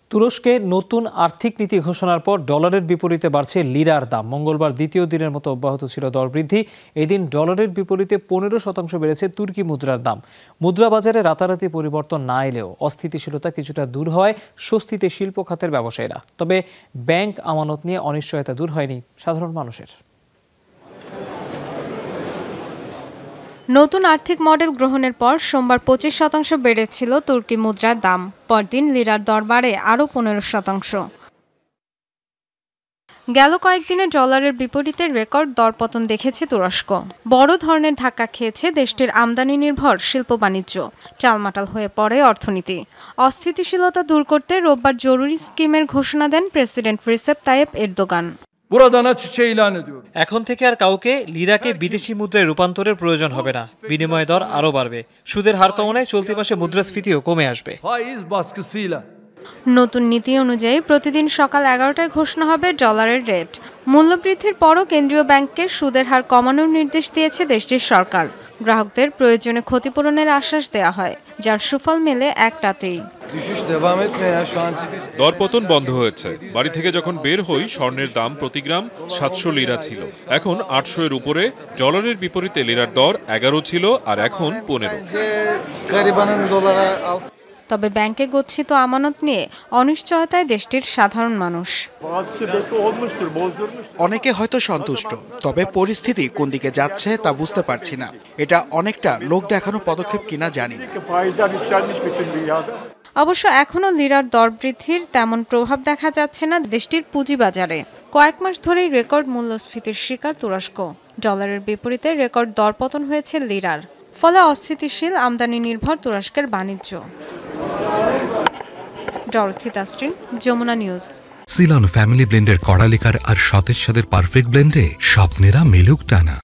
তুরস্কে নতুন আর্থিক নীতি ঘোষণার পর ডলারের বিপরীতে বাড়ছে লিরার দাম। মঙ্গলবার দ্বিতীয় দিনের মতো অব্যাহত ছিল দরবৃদ্ধি। এদিন ডলারের বিপরীতে 15% বেড়েছে তুর্কি মুদ্রার দাম। মুদ্রা বাজারে রাতারাতি পরিবর্তন না এলেও অস্থিতিশীলতা কিছুটা দূর হয় স্বস্তিতে শিল্প খাতের ব্যবসায়ীরা। তবে ব্যাংক আমানত নিয়ে অনিশ্চয়তা দূর হয়নি সাধারণ মানুষের। নতুন আর্থিক মডেল গ্রহণের পর সোমবার 25% বেড়েছিল তুর্কি মুদ্রার দাম। পরদিন লিরার দর বাড়ে আরও 15%। গেল কয়েকদিনে ডলারের বিপরীতে রেকর্ড দরপতন দেখেছে তুরস্ক। বড় ধরনের ধাক্কা খেয়েছে দেশটির আমদানি নির্ভর শিল্প বাণিজ্য। টালমাটাল হয়ে পড়ে অর্থনীতি। অস্থিতিশীলতা দূর করতে রোববার জরুরি স্কিমের ঘোষণা দেন প্রেসিডেন্ট রিসেপ তাইয়েপ এরদোগান। এখন থেকে আর কাউকে লিরাকে বিদেশি মুদ্রায় রূপান্তরের প্রয়োজন হবে না। বিনিময় দর আরও বাড়বে। সুদের হার কমানোয় চলতি মাসে মুদ্রাস্ফীতিও কমে আসবে। নতুন নীতি অনুযায়ী প্রতিদিন সকাল 11টায় ঘোষণা হবে ডলারের রেট। মূল্যবৃদ্ধির পরও কেন্দ্রীয় ব্যাংককে সুদের হার কমানোর নির্দেশ দিয়েছে দেশটির সরকার। গ্রাহকদের প্রয়োজনে ক্ষতিপূরণের আশ্বাস দেওয়া হয়, যার সুফল মেলে এক রাতেই। দরপতন বন্ধ হয়েছে। বাড়ি থেকে যখন বের হই স্বর্ণের দাম প্রতি গ্রাম 700 লিরা ছিল, এখন 800 এর উপরে। ডলারের বিপরীতে লিরার দর 11 ছিল, আর এখন 15। তবে ব্যাংকে গচ্ছিত আমানত নিয়ে অনিশ্চয়তায় দেশটির সাধারণ মানুষ। অনেকে হয়তো সন্তুষ্ট, তবে পরিস্থিতি কোন দিকে যাচ্ছে তা বুঝতে পারছি না। এটা অনেকটা লোক দেখানো পদক্ষেপ কিনা জানি না। অবশ্য এখনও লিরার দর বৃদ্ধির তেমন প্রভাব দেখা যাচ্ছে না দেশটির পুঁজিবাজারে। কয়েক মাস ধরেই রেকর্ড মূল্যস্ফীতির শিকার তুরস্ক। ডলারের বিপরীতে রেকর্ড দরপতন হয়েছে লিরার। ফলে অস্থিতিশীল আমদানি নির্ভর তুরস্কের বাণিজ্য। ডরথি তাসরিন, যমুনা নিউজ। সিলন ফ্যামিলি ব্লেন্ডের কড়ালিকার আর সতেজ স্বাদের পারফেক্ট ব্লেন্ডে স্বপ্নেরা মেলুক টানা।